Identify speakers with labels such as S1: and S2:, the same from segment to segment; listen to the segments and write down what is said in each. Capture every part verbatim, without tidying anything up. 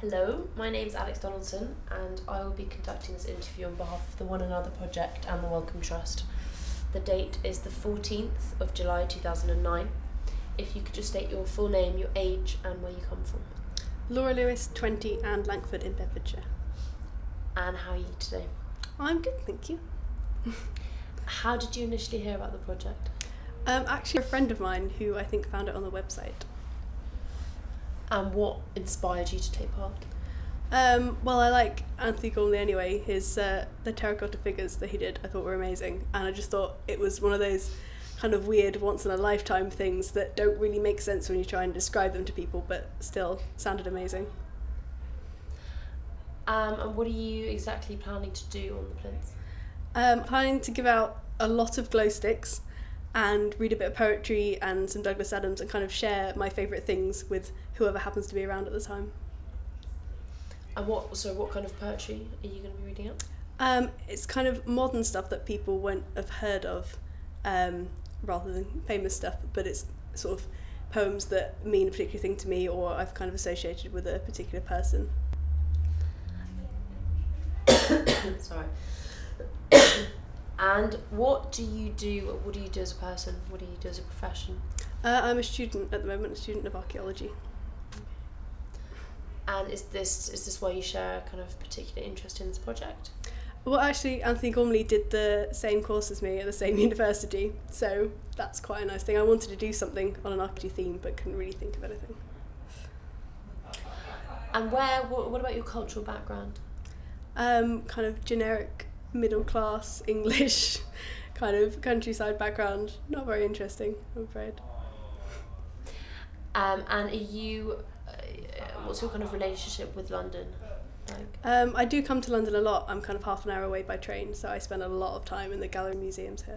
S1: Hello, my name is Alex Donaldson and I will be conducting this interview on behalf of the One Another Project and the Wellcome Trust. The date is the fourteenth of July two thousand nine. If you could just state your full name, your age and where you come from.
S2: Laura Lewis, twenty, and Langford in Bedfordshire.
S1: And how are you today?
S2: I'm good, thank you.
S1: How did you initially hear about the project?
S2: Um, actually, a friend of mine who I think found it on the website.
S1: And what inspired you to take part?
S2: Um, well, I like Anthony Gormley anyway. His uh, the terracotta figures that he did I thought were amazing, and I just thought it was one of those kind of weird once in a lifetime things that don't really make sense when you try and describe them to people, but still sounded amazing.
S1: Um, and what are you exactly planning to do on the plinth?
S2: Um, planning to give out a lot of glow sticks and read a bit of poetry and some Douglas Adams and kind of share my favourite things with whoever happens to be around at the time.
S1: And what, so what kind of poetry are you going to be reading out?
S2: Um, it's kind of modern stuff that people won't have heard of, um, rather than famous stuff, but it's sort of poems that mean a particular thing to me or I've kind of associated with a particular person.
S1: Sorry. And what do you do, what do you do as a person? What do you do as a profession?
S2: Uh, I'm a student at the moment, a student of archaeology.
S1: And is this is this why you share a kind of particular interest in this project?
S2: Well, actually, Anthony Gormley did the same course as me at the same university, so that's quite a nice thing. I wanted to do something on an archaeology theme, but couldn't really think of anything.
S1: And where, what, what about your cultural background?
S2: Um, kind of generic middle class English kind of countryside background. Not very interesting, I'm afraid.
S1: Um, and are you, uh, what's your kind of relationship with London like?
S2: Um, I do come to London a lot. I'm kind of half an hour away by train, so I spend a lot of time in the gallery museums here.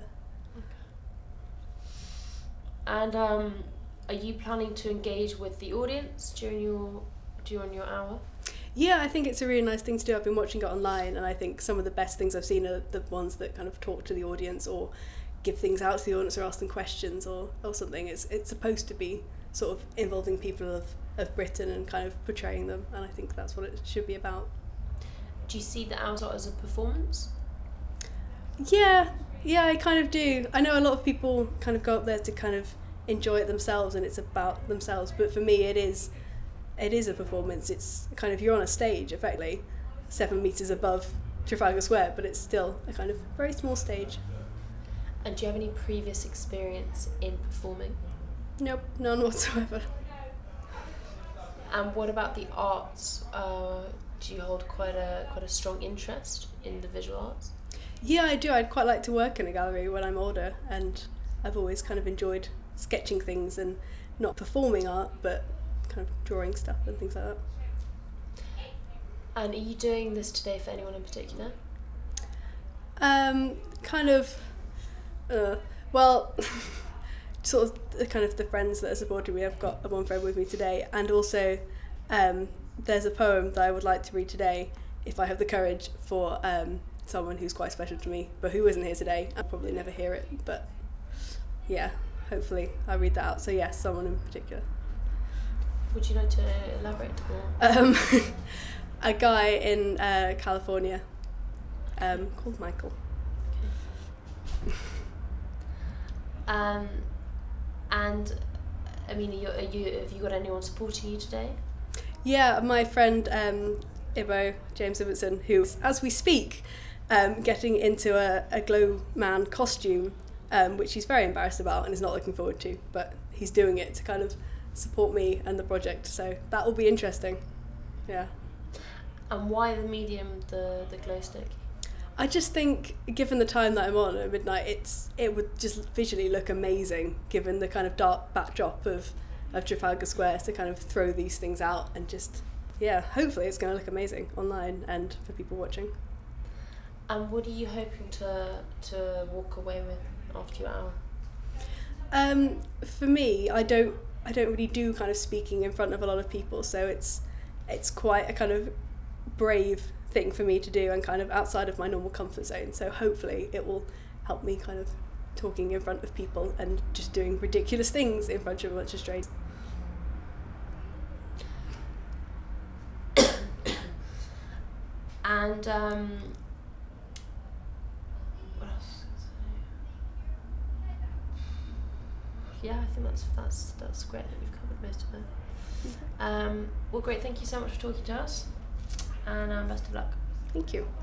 S1: And um, are you planning to engage with the audience during your during your hour?
S2: Yeah, I think it's a really nice thing to do. I've been watching it online, and I think some of the best things I've seen are the ones that kind of talk to the audience or give things out to the audience or ask them questions or, or something. It's it's supposed to be sort of involving people of, of Britain and kind of portraying them, and I think that's what it should be about.
S1: Do you see the hour as a performance?
S2: Yeah, yeah, I kind of do. I know a lot of people kind of go up there to kind of enjoy it themselves and it's about themselves, but for me it is it is a performance. It's kind of, you're on a stage effectively seven metres above Trafalgar Square, but it's still a kind of very small stage.
S1: And do you have any previous experience in performing?
S2: Nope, none whatsoever.
S1: And what about the arts? Uh, do you hold quite a quite a strong interest in the visual arts?
S2: Yeah, I do. I'd quite like to work in a gallery when I'm older, and I've always kind of enjoyed sketching things and not performing art, but kind of drawing stuff and things like that.
S1: And are you doing this today for anyone in particular?
S2: Um, kind of, uh, well, sort of the kind of the friends that are supporting me. I've got one friend with me today, and also um, there's a poem that I would like to read today if I have the courage for um, someone who's quite special to me, but who isn't here today. I'll probably never hear it, but yeah, hopefully I'll read that out. So yes, someone in particular.
S1: Would you like to elaborate more?
S2: Um, a guy in uh, California um, called Michael.
S1: Okay. um, and I mean, are you, are you, have you got anyone supporting you today?
S2: Yeah, my friend um, Ibo, James Ibbotson, who, as we speak, um, getting into a, a glow man costume, um, which he's very embarrassed about and is not looking forward to, but he's doing it to kind of support me and the project, so that will be interesting. Yeah.
S1: And why the medium, the, the glow stick?
S2: I just think, given the time that I'm on at midnight, it's it would just visually look amazing, given the kind of dark backdrop of, of Trafalgar Square, to kind of throw these things out and just, yeah, hopefully it's going to look amazing online and for people watching.
S1: And what are you hoping to to walk away with after your hour?
S2: Um, for me, I don't I don't really do kind of speaking in front of a lot of people, so it's it's quite a kind of brave thing for me to do and kind of outside of my normal comfort zone. So hopefully it will help me kind of talking in front of people and just doing ridiculous things in front of a bunch of strangers.
S1: And um, what else was I gonna say? Yeah, I think that's that's that's great that we've covered most of it.
S2: Okay.
S1: Um, well, great. Thank you so much for talking to us, and um, best of luck.
S2: Thank you.